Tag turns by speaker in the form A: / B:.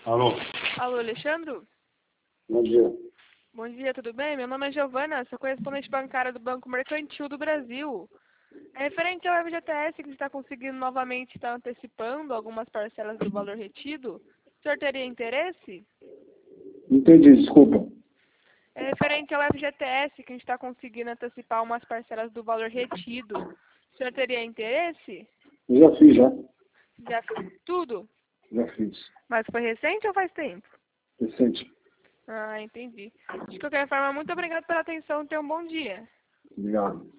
A: Alô?
B: Alô, Alexandre?
A: Bom dia.
B: Bom dia, tudo bem? Meu nome é Giovana, sou correspondente bancária do Banco Mercantil do Brasil. É referente ao FGTS que a gente está conseguindo novamente estar antecipando algumas parcelas do valor retido. O senhor teria interesse?
A: Entendi, desculpa.
B: É referente ao FGTS que a gente está conseguindo antecipar umas parcelas do valor retido. O senhor teria interesse?
A: Eu já fiz, já.
B: Já fez tudo?
A: Já fiz.
B: Mas foi recente ou faz tempo?
A: Recente.
B: Ah, entendi. De qualquer forma, muito obrigada pela atenção e tenha um bom dia.
A: Obrigado.